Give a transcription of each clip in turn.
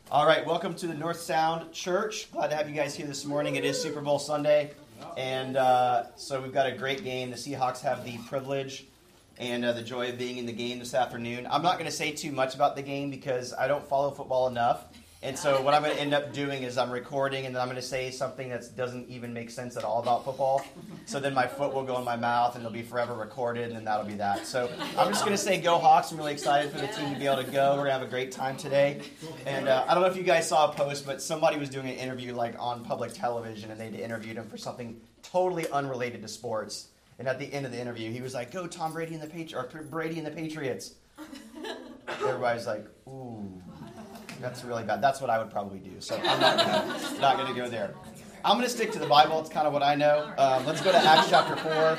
All right, welcome to the North Sound Church. Glad to have you guys here this morning. It is Super Bowl Sunday, and so we've got a great game. The Seahawks have the privilege and the joy of being in the game this afternoon. I'm not going to say too much about the game because I don't follow football enough, and so what I'm going to end up doing is I'm recording, and then I'm going to say something that doesn't even make sense at all about football. So then my foot will go in my mouth, and it'll be forever recorded, and then that'll be that. So I'm just going to say go Hawks. I'm really excited for the team to be able to go. We're going to have a great time today. And I don't know if you guys saw a post, but somebody was doing an interview like on public television, and they interviewed him for something totally unrelated to sports. And at the end of the interview, he was like, "Go Tom Brady and Brady and the Patriots." Everybody's like, "Ooh, that's really bad." That's what I would probably do. So I'm not going to go there. I'm going to stick to the Bible. It's kind of what I know. Let's go to Acts chapter 4.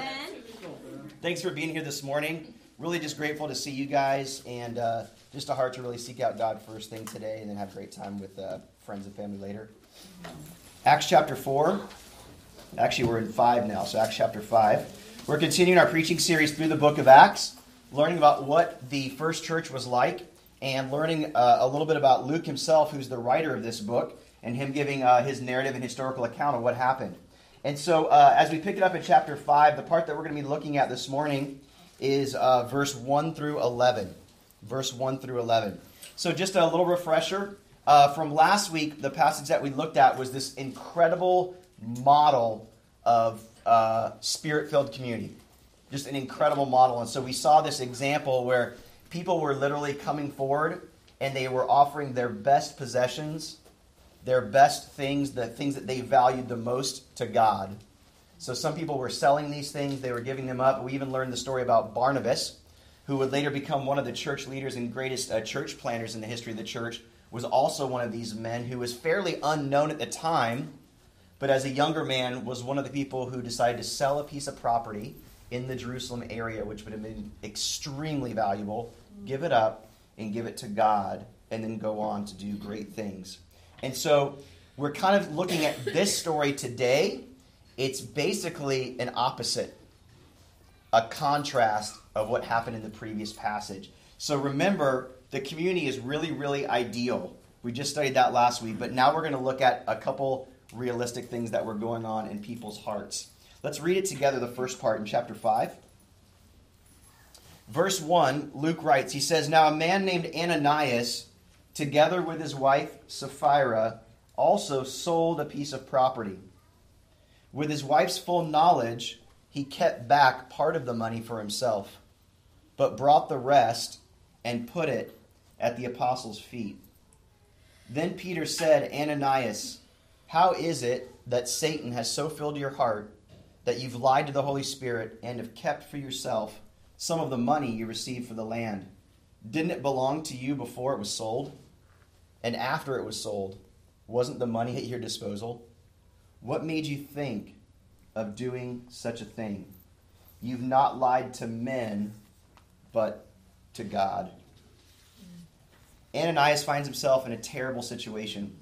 Thanks for being here this morning. Really just grateful to see you guys, and just a heart to really seek out God first thing today and then have a great time with friends and family later. Acts chapter 4. Actually, we're in 5 now, so Acts chapter 5. We're continuing our preaching series through the book of Acts, learning about what the first church was like, and learning a little bit about Luke himself, who's the writer of this book, and him giving his narrative and historical account of what happened. And so as we pick it up in chapter 5, the part that we're going to be looking at this morning is verse 1 through 11. Verse 1 through 11. So just a little refresher. From last week, the passage that we looked at was this incredible model of spirit-filled community. Just an incredible model. And so we saw this example where people were literally coming forward and they were offering their best possessions, their best things, the things that they valued the most to God. So some people were selling these things, they were giving them up. We even learned the story about Barnabas, who would later become one of the church leaders and greatest church planners in the history of the church, was also one of these men who was fairly unknown at the time, but as a younger man was one of the people who decided to sell a piece of property in the Jerusalem area, which would have been extremely valuable, give it up and give it to God, and then go on to do great things. And so we're kind of looking at this story today. It's basically an opposite, a contrast of what happened in the previous passage. So remember, the community is really, really ideal. We just studied that last week, but now we're going to look at a couple realistic things that were going on in people's hearts. Let's read it together, the first part in chapter 5. Verse 1, Luke writes, he says, "Now a man named Ananias, together with his wife Sapphira, also sold a piece of property. With his wife's full knowledge, he kept back part of the money for himself, but brought the rest and put it at the apostles' feet. Then Peter said, 'Ananias, how is it that Satan has so filled your heart that you've lied to the Holy Spirit and have kept for yourself some of the money you received for the land? Didn't it belong to you before it was sold? And after it was sold, wasn't the money at your disposal? What made you think of doing such a thing? You've not lied to men, but to God.'" Ananias finds himself in a terrible situation.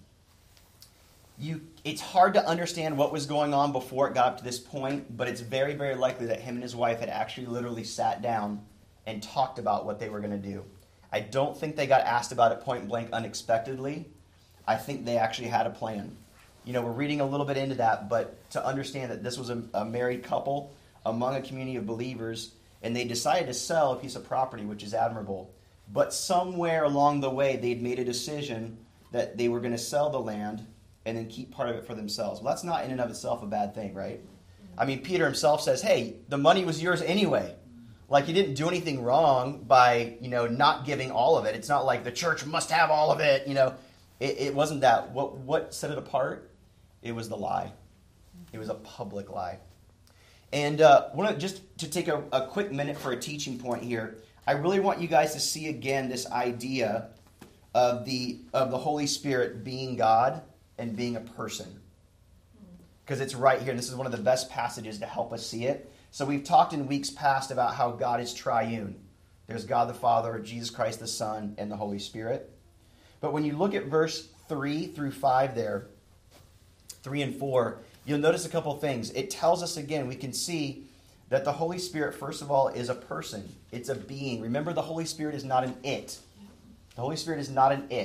It's hard to understand what was going on before it got up to this point, but it's very, very likely that him and his wife had actually literally sat down and talked about what they were going to do. I don't think they got asked about it point blank unexpectedly. I think they actually had a plan. We're reading a little bit into that, but to understand that this was a married couple among a community of believers, and they decided to sell a piece of property, which is admirable. But somewhere along the way, they'd made a decision that they were going to sell the land and then keep part of it for themselves. Well, that's not in and of itself a bad thing, right? I mean, Peter himself says, hey, the money was yours anyway. Like, you didn't do anything wrong by, not giving all of it. It's not like the church must have all of it, It wasn't that. What set it apart? It was the lie. It was a public lie. And just to take a quick minute for a teaching point here, I really want you guys to see again this idea of the Holy Spirit being God and being a person. Because it's right here, and this is one of the best passages to help us see it. So we've talked in weeks past about how God is triune. There's God the Father, Jesus Christ the Son, and the Holy Spirit. But when you look at verse 3 through 5 there, 3 and 4, you'll notice a couple things. It tells us again, we can see that the Holy Spirit, first of all, is a person. It's a being. Remember, the Holy Spirit is not an it. The Holy Spirit is not an it.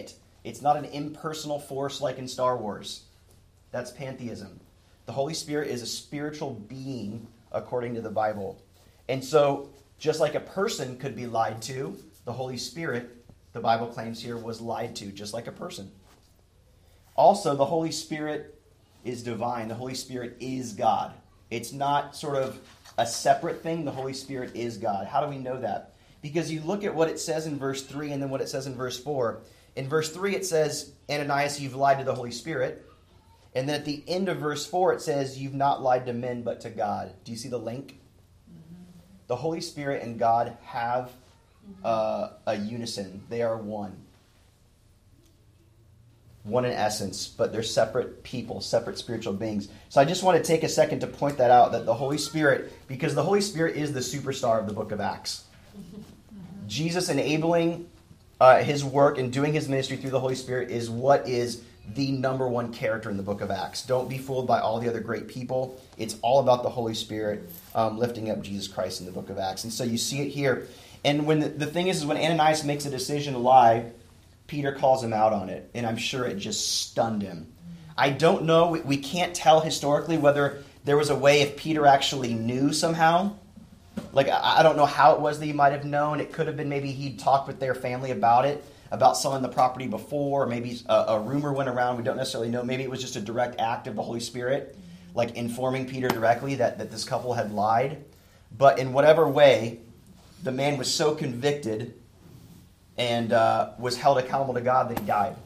It's not an impersonal force like in Star Wars. That's pantheism. The Holy Spirit is a spiritual being according to the Bible. And so, just like a person could be lied to, the Holy Spirit, the Bible claims here, was lied to, just like a person. Also, the Holy Spirit is divine. The Holy Spirit is God. It's not sort of a separate thing. The Holy Spirit is God. How do we know that? Because you look at what it says in verse 3 and then what it says in verse 4. In verse 3 it says, Ananias, you've lied to the Holy Spirit. And then at the end of verse 4 it says, you've not lied to men but to God. Do you see the link? The Holy Spirit and God have a unison. They are one. One in essence, but they're separate people, separate spiritual beings. So I just want to take a second to point that out, that the Holy Spirit, because the Holy Spirit is the superstar of the book of Acts. Jesus enabling his work and doing his ministry through the Holy Spirit is what is the number one character in the book of Acts. Don't be fooled by all the other great people. It's all about the Holy Spirit lifting up Jesus Christ in the book of Acts. And so you see it here. And when the thing is when Ananias makes a decision to lie, Peter calls him out on it. And I'm sure it just stunned him. I don't know. We can't tell historically whether there was a way if Peter actually knew somehow. Like, I don't know how it was that he might have known. It could have been maybe he'd talked with their family about it, about selling the property before. Or maybe a rumor went around. We don't necessarily know. Maybe it was just a direct act of the Holy Spirit, like informing Peter directly that this couple had lied. But in whatever way, the man was so convicted and was held accountable to God that he died.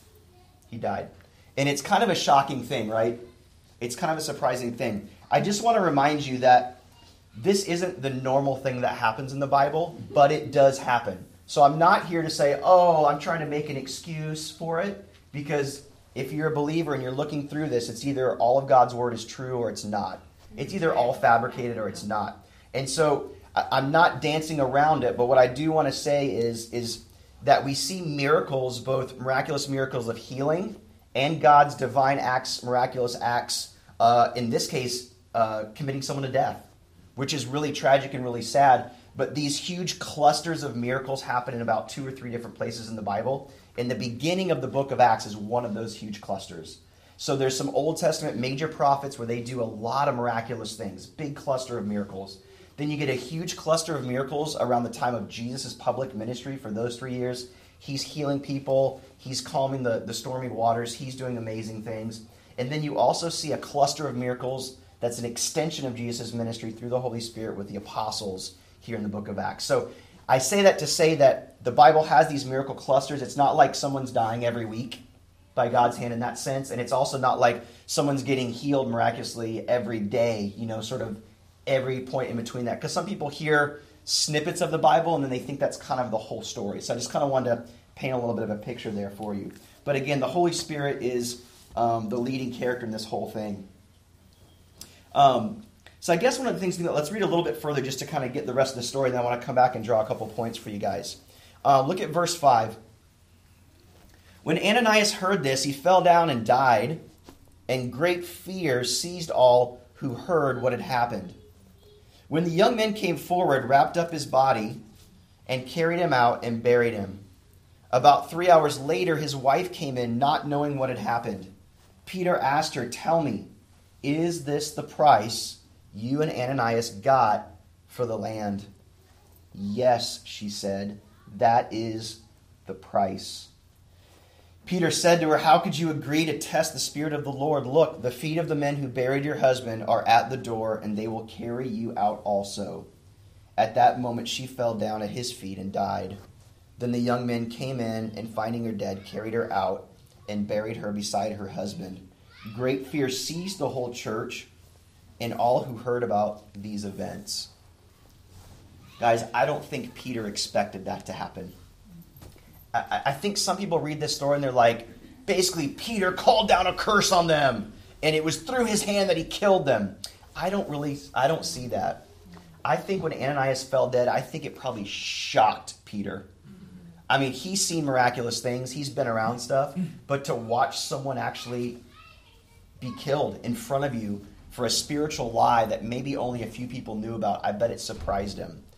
He died. And it's kind of a shocking thing, right? It's kind of a surprising thing. I just want to remind you that this isn't the normal thing that happens in the Bible, but it does happen. So I'm not here to say, oh, I'm trying to make an excuse for it, because if you're a believer and you're looking through this, it's either all of God's word is true or it's not. It's either all fabricated or it's not. And so I'm not dancing around it, but what I do want to say is that we see miracles, both miraculous miracles of healing and God's divine acts, miraculous acts, in this case, committing someone to death, which is really tragic and really sad. But these huge clusters of miracles happen in about 2 or 3 different places in the Bible. And the beginning of the book of Acts is one of those huge clusters. So there's some Old Testament major prophets where they do a lot of miraculous things, big cluster of miracles. Then you get a huge cluster of miracles around the time of Jesus' public ministry for those 3 years. He's healing people. He's calming the stormy waters. He's doing amazing things. And then you also see a cluster of miracles that's an extension of Jesus' ministry through the Holy Spirit with the apostles here in the book of Acts. So I say that to say that the Bible has these miracle clusters. It's not like someone's dying every week by God's hand in that sense. And it's also not like someone's getting healed miraculously every day, sort of every point in between that. Because some people hear snippets of the Bible and then they think that's kind of the whole story. So I just kind of wanted to paint a little bit of a picture there for you. But again, the Holy Spirit is the leading character in this whole thing. So I guess one of the things, let's read a little bit further just to kind of get the rest of the story, and then I want to come back and draw a couple points for you guys. Look at verse 5. When Ananias heard this, he fell down and died, and great fear seized all who heard what had happened. When the young men came forward, wrapped up his body, and carried him out and buried him. About 3 hours later, his wife came in, not knowing what had happened. Peter asked her, "Tell me, is this the price you and Ananias got for the land?" "Yes," she said, "that is the price." Peter said to her, "How could you agree to test the Spirit of the Lord? Look, the feet of the men who buried your husband are at the door, and they will carry you out also." At that moment she fell down at his feet and died. Then the young men came in, and finding her dead, carried her out and buried her beside her husband. Great fear seized the whole church and all who heard about these events. Guys, I don't think Peter expected that to happen. I think some people read this story and they're like, basically, Peter called down a curse on them, and it was through his hand that he killed them. I don't see that. I think when Ananias fell dead, I think it probably shocked Peter. I mean, he's seen miraculous things. He's been around stuff. But to watch someone actually be killed in front of you for a spiritual lie that maybe only a few people knew about, I bet it surprised him.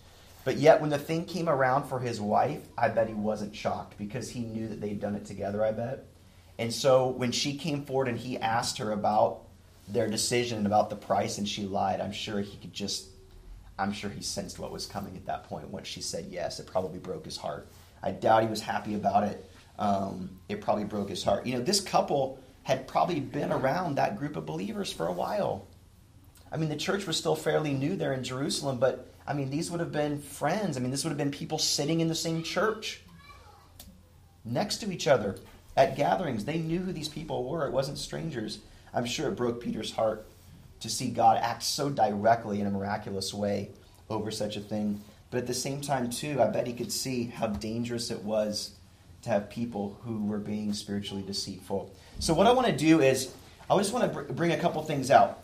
But yet when the thing came around for his wife, I bet he wasn't shocked because he knew that they'd done it together, I bet. And so when she came forward and he asked her about their decision and about the price and she lied, I'm sure he sensed what was coming at that point. Once she said yes, it probably broke his heart. I doubt he was happy about it. It probably broke his heart. This couple had probably been around that group of believers for a while. I mean, the church was still fairly new there in Jerusalem, but I mean, these would have been friends. I mean, this would have been people sitting in the same church next to each other at gatherings. They knew who these people were. It wasn't strangers. I'm sure it broke Peter's heart to see God act so directly in a miraculous way over such a thing. But at the same time, too, I bet he could see how dangerous it was to have people who were being spiritually deceitful. So what I want to do is, I just want to bring a couple things out.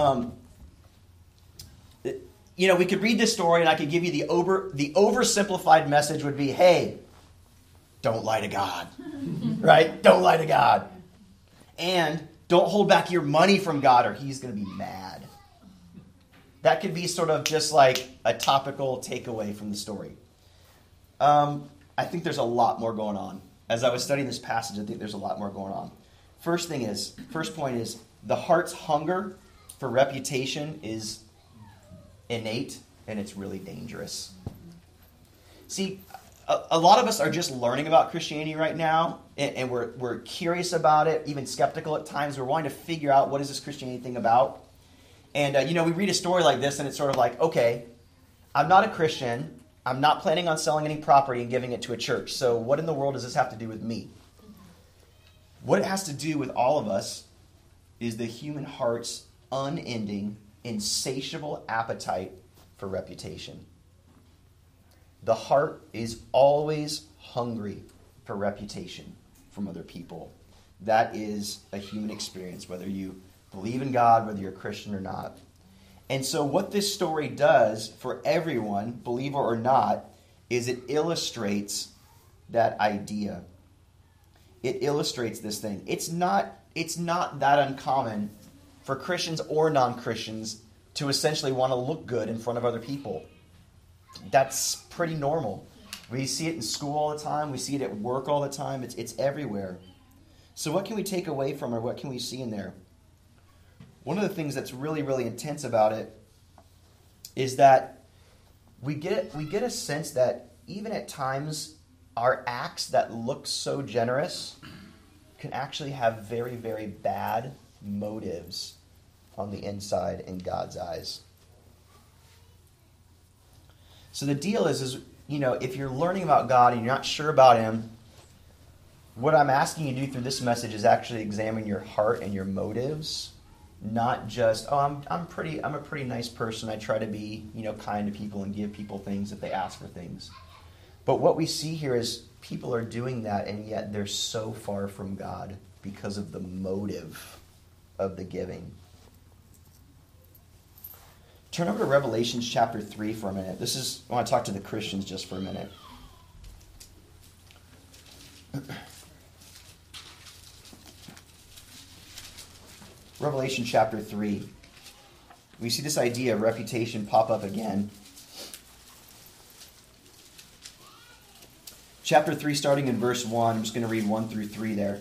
We could read this story and I could give you the oversimplified message would be, hey, don't lie to God. Right? Don't lie to God. And don't hold back your money from God or he's going to be mad. That could be sort of just like a topical takeaway from the story. I think there's a lot more going on. As I was studying this passage, I think there's a lot more going on. First point is, the heart's hunger for reputation is innate, and it's really dangerous. See, a lot of us are just learning about Christianity right now, and we're curious about it, even skeptical at times. We're wanting to figure out what is this Christianity thing about. And, we read a story like this, and it's sort of like, okay, I'm not a Christian. I'm not planning on selling any property and giving it to a church. So what in the world does this have to do with me? What it has to do with all of us is the human heart's unending, insatiable appetite for reputation. The heart is always hungry for reputation from other people. That is a human experience, whether you believe in God, whether you're a Christian or not. And so what this story does for everyone, believer or not, is it illustrates that idea. It illustrates this thing. It's not that uncommon for Christians or non-Christians to essentially want to look good in front of other people. That's pretty normal. We see it in school all the time. We see it at work all the time. It's everywhere. So what can we take away from it? What can we see in there? One of the things that's really, really intense about it is that we get a sense that even at times our acts that look so generous can actually have very, very bad motives on the inside in God's eyes. So the deal is if you're learning about God and you're not sure about Him, what I'm asking you to do through this message is actually examine your heart and your motives. Not just, I'm a pretty nice person. I try to be, kind to people and give people things if they ask for things. But what we see here is people are doing that, and yet they're so far from God because of the motive of the giving. Turn over to Revelation chapter 3 for a minute. I want to talk to the Christians just for a minute. Revelation chapter 3. We see this idea of reputation pop up again. Chapter 3, starting in verse 1. I'm just going to read 1 through 3 there.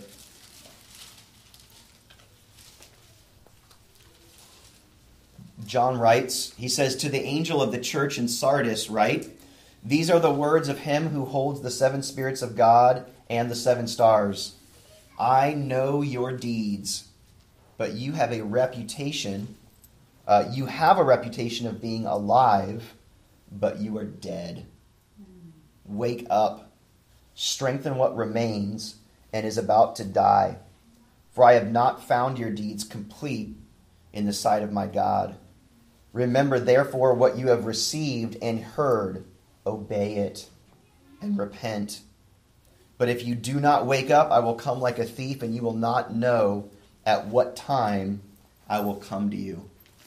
John writes, he says, "To the angel of the church in Sardis write, these are the words of him who holds the 7 spirits of God and the 7 stars. I know your deeds, but you have a reputation. You have a reputation of being alive, but you are dead. Wake up, strengthen what remains and is about to die. For I have not found your deeds complete in the sight of my God. Remember, therefore, what you have received and heard, obey it, and repent. But if you do not wake up, I will come like a thief, and you will not know at what time I will come to you."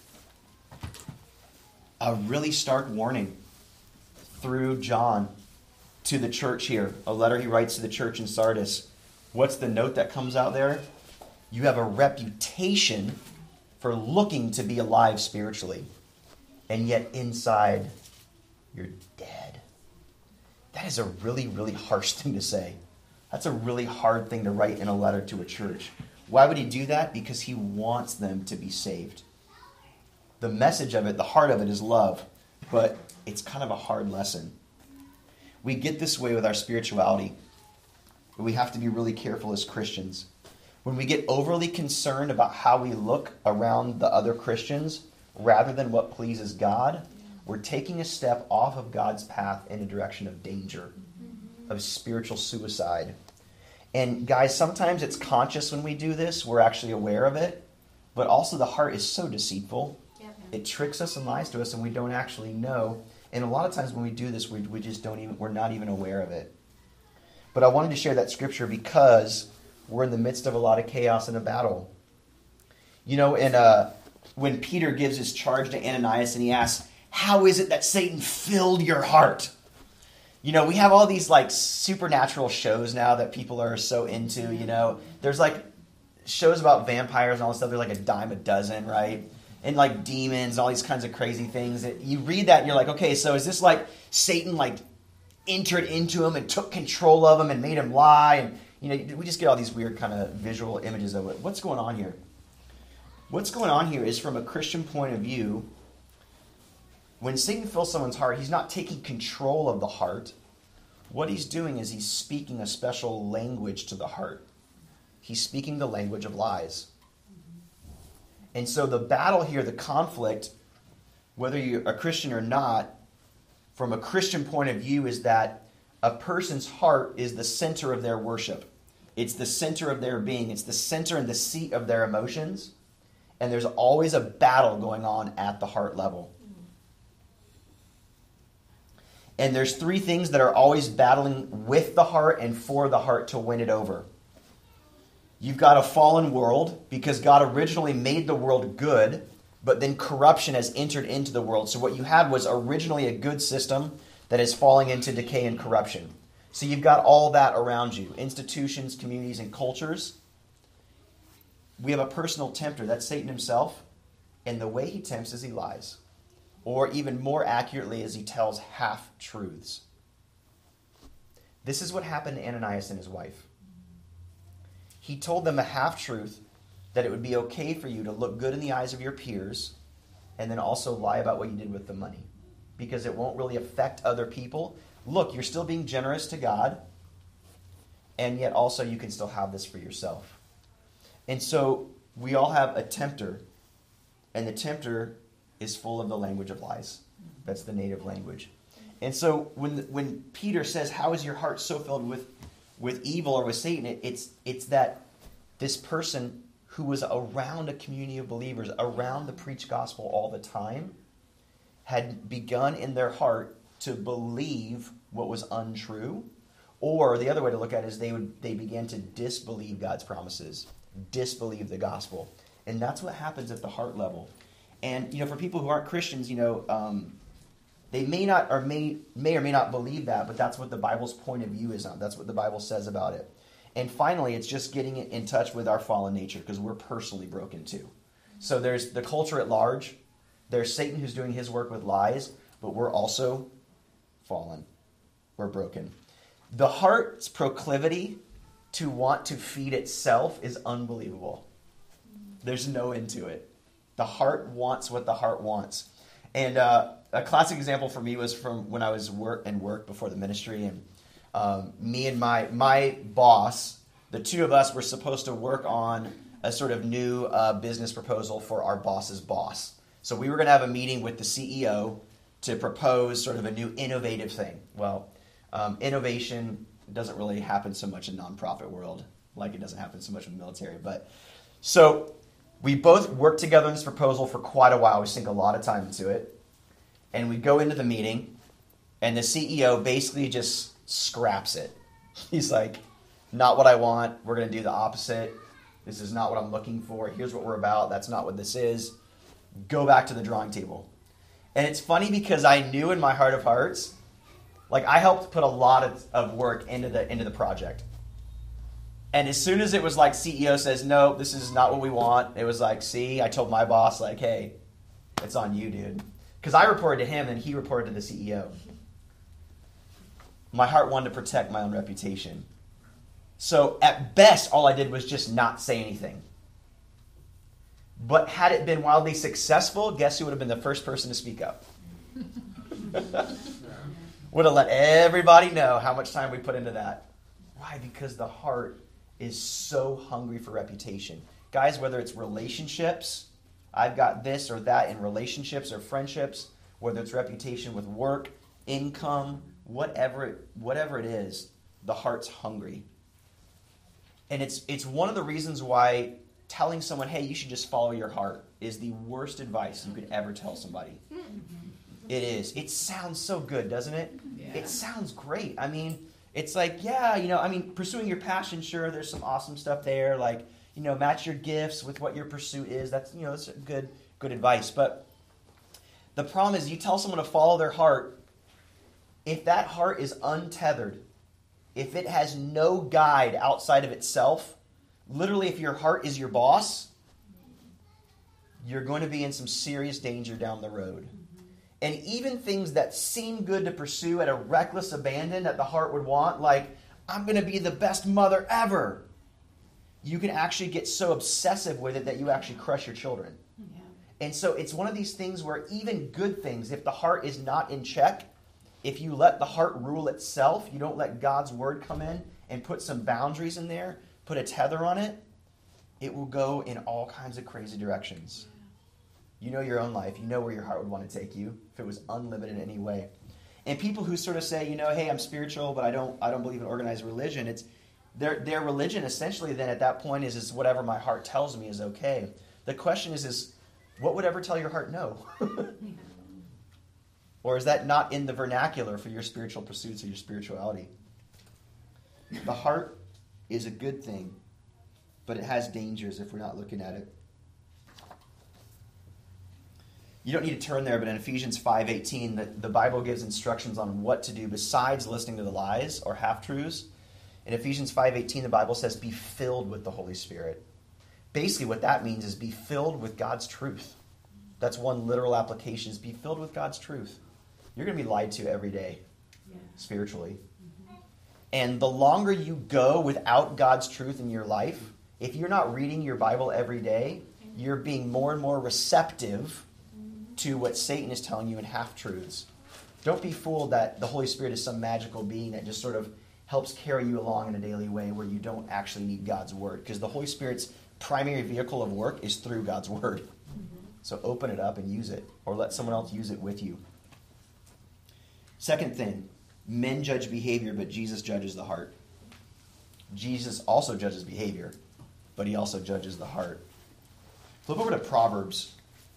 A really stark warning through John to the church here. A letter he writes to the church in Sardis. What's the note that comes out there? You have a reputation for looking to be alive spiritually, and yet inside you're dead. That is a really, really harsh thing to say. That's a really hard thing to write in a letter to a church. Why would he do that? Because he wants them to be saved. The message of it, the heart of it is love, but it's kind of a hard lesson. We get this way with our spirituality, but we have to be really careful as Christians. When we get overly concerned about how we look around the other Christians rather than what pleases God, we're taking a step off of God's path in a direction of danger, of spiritual suicide. And guys, sometimes it's conscious when we do this. We're actually aware of it. But also the heart is so deceitful. Yep. It tricks us and lies to us, and we don't actually know. And a lot of times when we do this, we just don't even, we're not even aware of it. But I wanted to share that scripture because we're in the midst of a lot of chaos and a battle. You know, and when Peter gives his charge to Ananias and he asks, how is it that Satan filled your heart? You know, we have all these like supernatural shows now that people are so into, you know. There's like shows about vampires and all this stuff. They're like a dime a dozen, right? And like demons and all these kinds of crazy things. You read that and you're like, okay, so is this like Satan like entered into him and took control of him and made him lie? And, you know, we just get all these weird kind of visual images of it. What's going on here? What's going on here is from a Christian point of view, when Satan fills someone's heart, he's not taking control of the heart. What he's doing is he's speaking a special language to the heart. He's speaking the language of lies. And so the battle here, the conflict, whether you're a Christian or not, from a Christian point of view, is that a person's heart is the center of their worship. It's the center of their being. It's the center and the seat of their emotions. And there's always a battle going on at the heart level. And there's three things that are always battling with the heart and for the heart to win it over. You've got a fallen world because God originally made the world good, but then corruption has entered into the world. So what you had was originally a good system that is falling into decay and corruption. So you've got all that around you, institutions, communities, and cultures. We have a personal tempter, that's Satan himself, and the way he tempts is he lies. Or even more accurately, is he tells half-truths. This is what happened to Ananias and his wife. He told them a half-truth that it would be okay for you to look good in the eyes of your peers and then also lie about what you did with the money because it won't really affect other people. Look, you're still being generous to God, and yet also you can still have this for yourself. And so we all have a tempter, and the tempter is full of the language of lies. That's the native language. And so when Peter says, how is your heart so filled with evil or with Satan, it's that this person who was around a community of believers, around the preached gospel all the time, had begun in their heart to believe what was untrue. Or the other way to look at it is they began to disbelieve God's promises, disbelieve the gospel. And that's what happens at the heart level. And, you know, for people who aren't Christians, you know, they may not or may or may not believe that, but that's what the Bible's point of view is on. That's what the Bible says about it. And finally, it's just getting in touch with our fallen nature because we're personally broken too. So there's the culture at large. There's Satan who's doing his work with lies, but we're also fallen. We're broken. The heart's proclivity to want to feed itself is unbelievable. There's no end to it. The heart wants what the heart wants. And a classic example for me was from when I was work before the ministry. And me and my boss, the two of us were supposed to work on a sort of new business proposal for our boss's boss. So we were going to have a meeting with the CEO to propose sort of a new innovative thing. Well, innovation doesn't really happen so much in nonprofit world, like it doesn't happen so much in the military. But so we both worked together on this proposal for quite a while. We sink a lot of time into it. And we go into the meeting, and the CEO basically just scraps it. He's like, not what I want. We're going to do the opposite. This is not what I'm looking for. Here's what we're about. That's not what this is. Go back to the drawing table. And it's funny because I knew in my heart of hearts, like I helped put a lot of work into the project. And as soon as it was like CEO says, no, this is not what we want, it was like, see, I told my boss, like, hey, it's on you, dude. Because I reported to him and he reported to the CEO. my heart wanted to protect my own reputation. So at best, all I did was just not say anything. But had it been wildly successful, guess who would have been the first person to speak up? Would have let everybody know how much time we put into that. Why? Because the heart is so hungry for reputation. Guys, whether it's relationships, I've got this or that in relationships or friendships, whether it's reputation with work, income, whatever it is, the heart's hungry. And it's one of the reasons why telling someone, hey, you should just follow your heart is the worst advice you could ever tell somebody. It is. It sounds so good, doesn't it? Yeah. It sounds great. I mean, it's like, yeah, pursuing your passion, sure, there's some awesome stuff there. Like, match your gifts with what your pursuit is. That's good advice. But the problem is you tell someone to follow their heart. If that heart is untethered, if it has no guide outside of itself, literally, if your heart is your boss, you're going to be in some serious danger down the road. And even things that seem good to pursue at a reckless abandon that the heart would want, like, I'm going to be the best mother ever, you can actually get so obsessive with it that you actually crush your children. Yeah. And so it's one of these things where even good things, if the heart is not in check, if you let the heart rule itself, you don't let God's word come in and put some boundaries in there, put a tether on it, it will go in all kinds of crazy directions. You know your own life. You know where your heart would want to take you if it was unlimited in any way. And people who sort of say, hey, I'm spiritual, but I don't believe in organized religion. It's their religion essentially then at that point is whatever my heart tells me is okay. The question is what would ever tell your heart no? Or is that not in the vernacular for your spiritual pursuits or your spirituality? The heart is a good thing, but it has dangers if we're not looking at it. You don't need to turn there, but in Ephesians 5:18, the Bible gives instructions on what to do besides listening to the lies or half-truths. In Ephesians 5:18, the Bible says, be filled with the Holy Spirit. Basically, what that means is be filled with God's truth. That's one literal application, is be filled with God's truth. You're going to be lied to every day, spiritually. And the longer you go without God's truth in your life, if you're not reading your Bible every day, you're being more and more receptive to what Satan is telling you in half-truths. Don't be fooled that the Holy Spirit is some magical being that just sort of helps carry you along in a daily way where you don't actually need God's word. Because the Holy Spirit's primary vehicle of work is through God's word. So open it up and use it, or let someone else use it with you. Second thing, men judge behavior, but Jesus judges the heart. Jesus also judges behavior, but he also judges the heart. Flip over to Proverbs.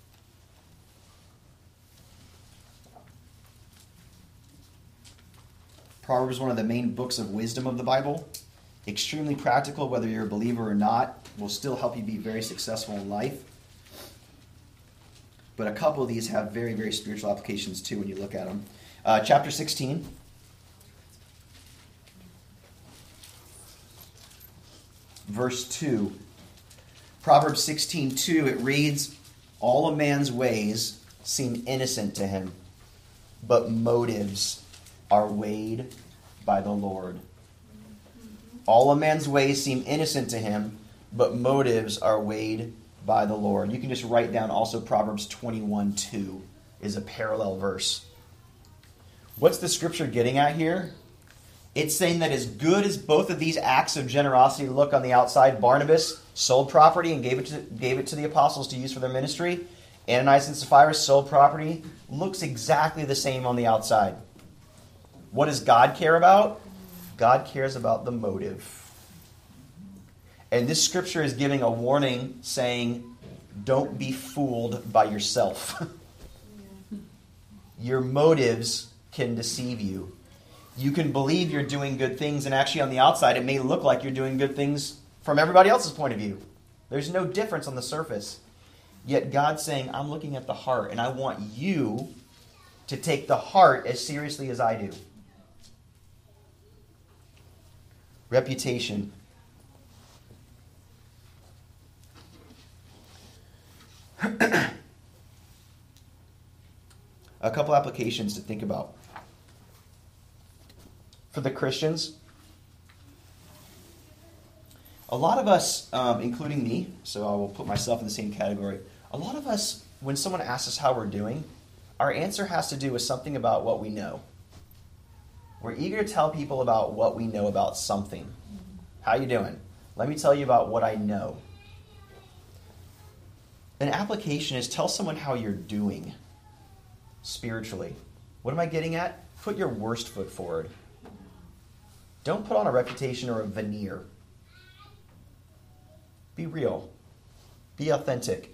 Proverbs is one of the main books of wisdom of the Bible. Extremely practical, whether you're a believer or not. Will still help you be very successful in life. But a couple of these have very, very spiritual applications too when you look at them. Chapter 16. Verse 2. Proverbs 16:2, it reads, all a man's ways seem innocent to him, but motives are weighed by the Lord. All a man's ways seem innocent to him, but motives are weighed by the Lord. You can just write down also Proverbs 21:2 is a parallel verse. What's the scripture getting at here? It's saying that as good as both of these acts of generosity look on the outside, Barnabas sold property and gave it to the apostles to use for their ministry. Ananias and Sapphira sold property. Looks exactly the same on the outside. What does God care about? God cares about the motive. And this scripture is giving a warning saying, don't be fooled by yourself. Your motives can deceive you. You can believe you're doing good things, and actually on the outside it may look like you're doing good things from everybody else's point of view. There's no difference on the surface. Yet God's saying, I'm looking at the heart, and I want you to take the heart as seriously as I do. Reputation. A couple applications to think about. for the Christians, a lot of us, including me, so I will put myself in the same category, a lot of us, when someone asks us how we're doing, our answer has to do with something about what we know. We're eager to tell people about what we know about something. How you doing? Let me tell you about what I know. An application is tell someone how you're doing spiritually. What am I getting at? Put your worst foot forward. Don't put on a reputation or a veneer. Be real. Be authentic.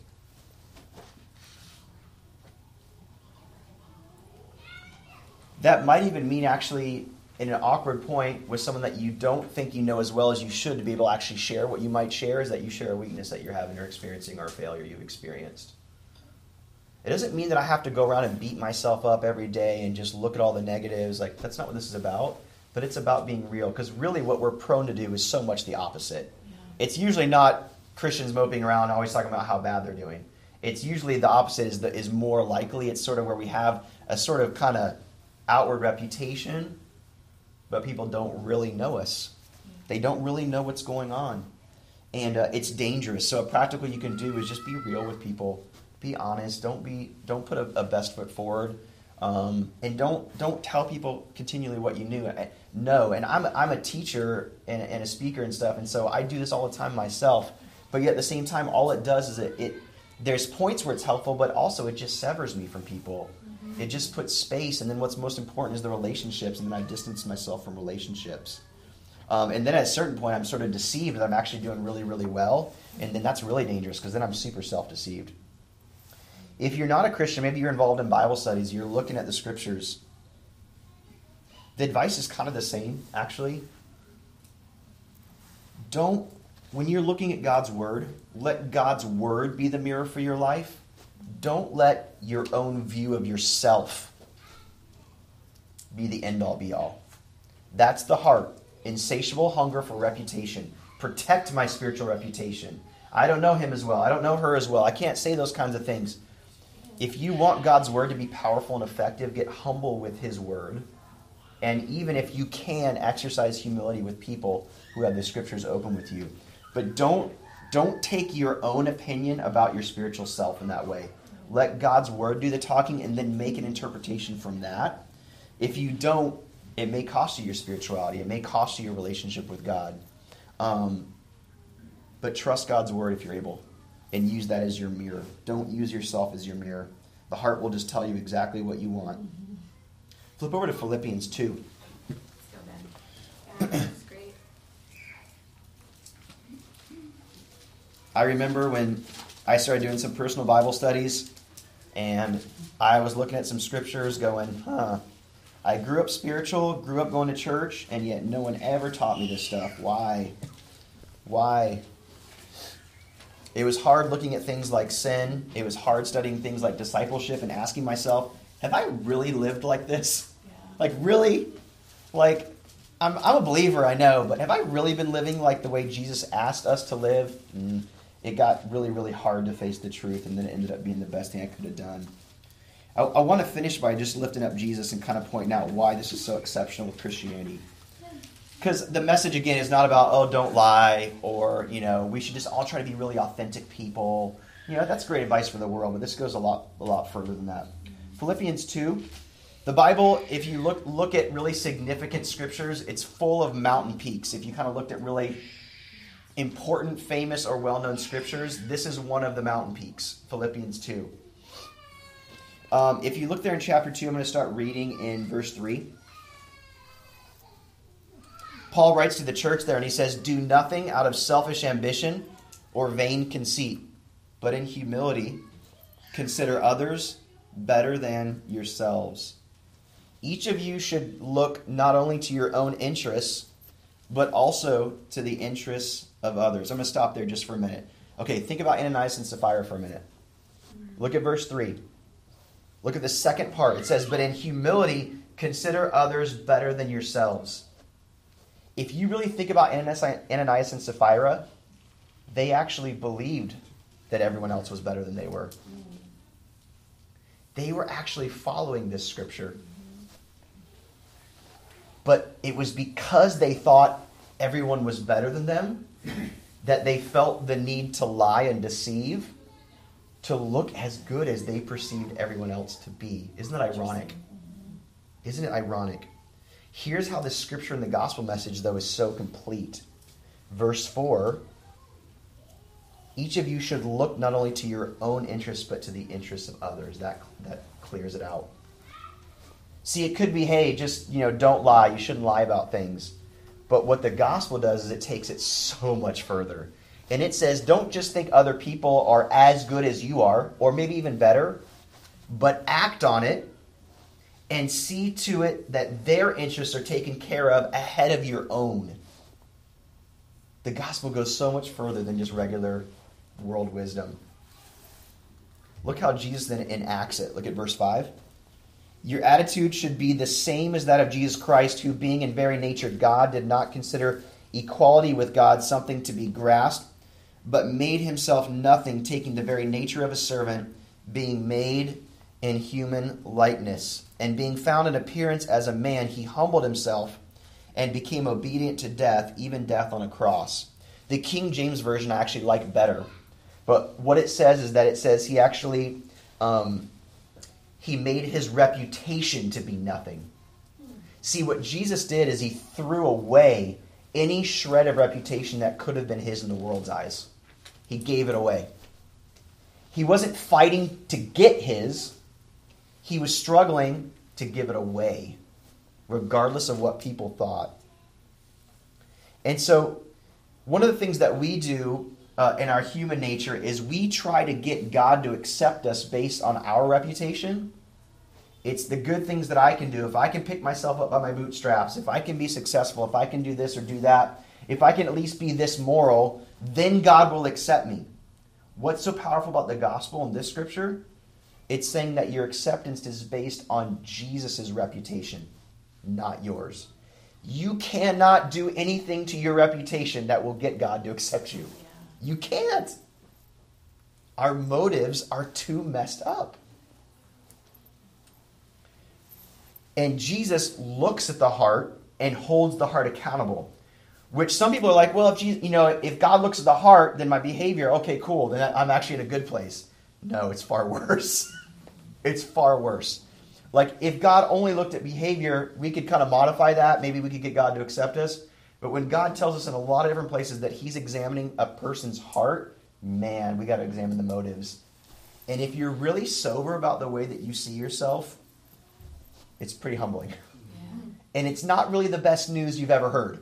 That might even mean actually in an awkward point with someone that you don't think you know as well as you should to be able to actually share what you might share is that you share a weakness that you're having or experiencing or a failure you've experienced. It doesn't mean that I have to go around and beat myself up every day and just look at all the negatives. Like, that's not what this is about. But it's about being real. Because really what we're prone to do is so much the opposite. Yeah. It's usually not Christians moping around always talking about how bad they're doing. It's usually the opposite is more likely. It's sort of where we have a sort of kind of outward reputation, but people don't really know us. They don't really know what's going on. And it's dangerous. So a practical you can do is just be real with people. Be honest. Don't put a best foot forward. And don't tell people continually what you know. And I'm a teacher and a speaker and stuff, and so I do this all the time myself. But yet at the same time, all it does is it there's points where it's helpful, but also it just severs me from people. Mm-hmm. It just puts space, and then what's most important is the relationships, and then I distance myself from relationships. And then at a certain point, I'm sort of deceived that I'm actually doing really, really well, and then that's really dangerous because then I'm super self-deceived. If you're not a Christian, maybe you're involved in Bible studies, you're looking at the scriptures, the advice is kind of the same, actually. When you're looking at God's Word, let God's Word be the mirror for your life. Don't let your own view of yourself be the end-all, be-all. That's the heart. Insatiable hunger for reputation. Protect my spiritual reputation. I don't know him as well. I don't know her as well. I can't say those kinds of things. If you want God's Word to be powerful and effective, get humble with His Word. And even if you can, exercise humility with people who have the Scriptures open with you. But don't take your own opinion about your spiritual self in that way. Let God's Word do the talking and then make an interpretation from that. If you don't, it may cost you your spirituality. It may cost you your relationship with God. But trust God's Word if you're able. And use that as your mirror. Don't use yourself as your mirror. The heart will just tell you exactly what you want. Mm-hmm. Flip over to Philippians 2. Let's go, Ben. Yeah, that's great. I remember when I started doing some personal Bible studies, and I was looking at some scriptures going, I grew up spiritual, grew up going to church, and yet no one ever taught me this stuff. Why? It was hard looking at things like sin. It was hard studying things like discipleship and asking myself, have I really lived like this? Yeah. Like, really? Like, I'm a believer, I know, but have I really been living like the way Jesus asked us to live? It got really, really hard to face the truth, and then it ended up being the best thing I could have done. I want to finish by just lifting up Jesus and kind of pointing out why this is so exceptional with Christianity. Because the message, again, is not about, oh, don't lie, or, we should just all try to be really authentic people. That's great advice for the world, but this goes a lot further than that. Philippians 2, the Bible, if you look at really significant scriptures, it's full of mountain peaks. If you kind of looked at really important, famous, or well-known scriptures, this is one of the mountain peaks, Philippians 2. If you look there in chapter 2, I'm going to start reading in verse 3. Paul writes to the church there, and he says, do nothing out of selfish ambition or vain conceit, but in humility consider others better than yourselves. Each of you should look not only to your own interests, but also to the interests of others. I'm going to stop there just for a minute. Okay, think about Ananias and Sapphira for a minute. Look at verse 3. Look at the second part. It says, but in humility consider others better than yourselves. If you really think about Ananias and Sapphira, they actually believed that everyone else was better than they were. They were actually following this scripture. But it was because they thought everyone was better than them that they felt the need to lie and deceive to look as good as they perceived everyone else to be. Isn't that ironic? Isn't it ironic? Here's how the scripture and the gospel message, though, is so complete. Verse 4, each of you should look not only to your own interests, but to the interests of others. That clears it out. See, it could be, hey, just, don't lie. You shouldn't lie about things. But what the gospel does is it takes it so much further. And it says, don't just think other people are as good as you are, or maybe even better, but act on it and see to it that their interests are taken care of ahead of your own. The gospel goes so much further than just regular world wisdom. Look how Jesus then enacts it. Look at verse 5. Your attitude should be the same as that of Jesus Christ, who being in very nature God, did not consider equality with God something to be grasped, but made himself nothing, taking the very nature of a servant, being made in human likeness. And being found in appearance as a man, he humbled himself and became obedient to death, even death on a cross. The King James Version I actually like better. But what it says is that it says he actually, he made his reputation to be nothing. See, what Jesus did is he threw away any shred of reputation that could have been his in the world's eyes. He gave it away. He wasn't fighting to get his. He was struggling to give it away, regardless of what people thought. And so, one of the things that we do in our human nature is we try to get God to accept us based on our reputation. It's the good things that I can do. If I can pick myself up by my bootstraps, if I can be successful, if I can do this or do that, if I can at least be this moral, then God will accept me. What's so powerful about the gospel in this scripture? It's saying that your acceptance is based on Jesus' reputation, not yours. You cannot do anything to your reputation that will get God to accept you. You can't. Our motives are too messed up. And Jesus looks at the heart and holds the heart accountable. Which some people are like, well, if God looks at the heart, then my behavior, okay, cool, then I'm actually in a good place. No, it's far worse. It's far worse. Like, if God only looked at behavior, we could kind of modify that. Maybe we could get God to accept us. But when God tells us in a lot of different places that he's examining a person's heart, man, we got to examine the motives. And if you're really sober about the way that you see yourself, it's pretty humbling. Yeah. And it's not really the best news you've ever heard.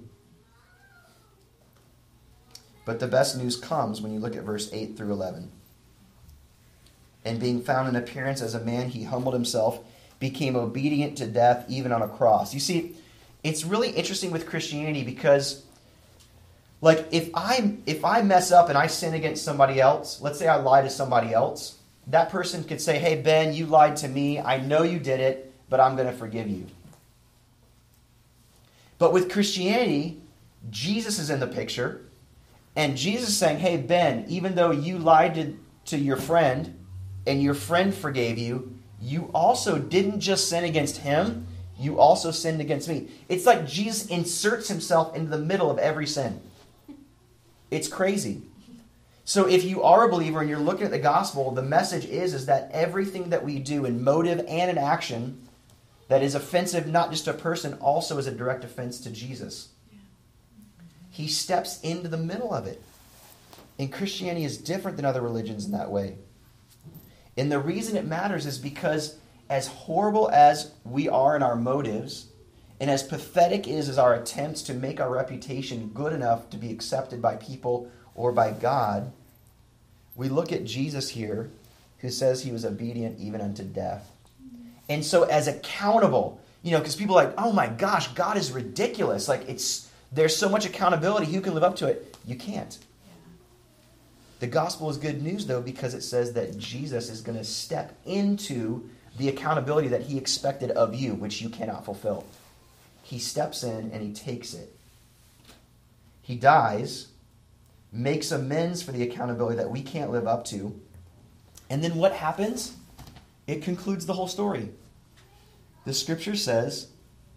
But the best news comes when you look at verse 8 through 11. And being found in appearance as a man, he humbled himself, became obedient to death, even on a cross. You see, it's really interesting with Christianity because, like, if I mess up and I sin against somebody else, let's say I lie to somebody else, that person could say, hey, Ben, you lied to me. I know you did it, but I'm going to forgive you. But with Christianity, Jesus is in the picture, and Jesus is saying, hey, Ben, even though you lied to your friend, and your friend forgave you, you also didn't just sin against him, you also sinned against me. It's like Jesus inserts himself into the middle of every sin. It's crazy. So if you are a believer and you're looking at the gospel, the message is that everything that we do in motive and in action that is offensive not just to a person also is a direct offense to Jesus. He steps into the middle of it. And Christianity is different than other religions in that way. And the reason it matters is because as horrible as we are in our motives, and as pathetic is our attempts to make our reputation good enough to be accepted by people or by God, we look at Jesus here, who says he was obedient even unto death. And so as accountable, because people are like, oh my gosh, God is ridiculous. Like, there's so much accountability, who can live up to it? You can't. The gospel is good news, though, because it says that Jesus is going to step into the accountability that he expected of you, which you cannot fulfill. He steps in and he takes it. He dies, makes amends for the accountability that we can't live up to. And then what happens? It concludes the whole story. The scripture says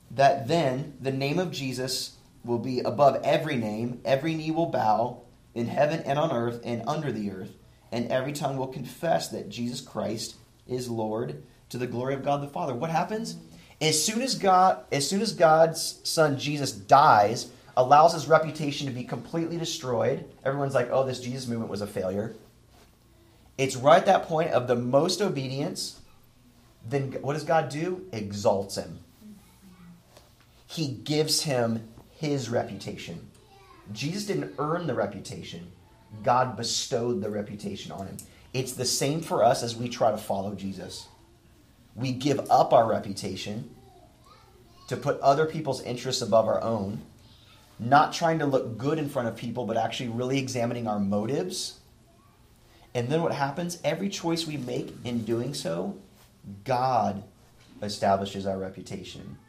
that then the name of Jesus will be above every name. Every knee will bow in heaven and on earth and under the earth, and every tongue will confess that Jesus Christ is Lord, to the glory of God the Father. What happens? As soon as God's Son Jesus dies, allows his reputation to be completely destroyed, everyone's like, oh, this Jesus movement was a failure. It's right at that point of the most obedience. Then what does God do? Exalts him. He gives him his reputation. Jesus didn't earn the reputation. God bestowed the reputation on him. It's the same for us as we try to follow Jesus. We give up our reputation to put other people's interests above our own, not trying to look good in front of people, but actually really examining our motives. And then what happens? Every choice we make in doing so, God establishes our reputation.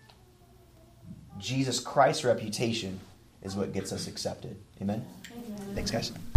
Jesus Christ's reputation is what gets us accepted. Amen? Amen. Thanks, guys.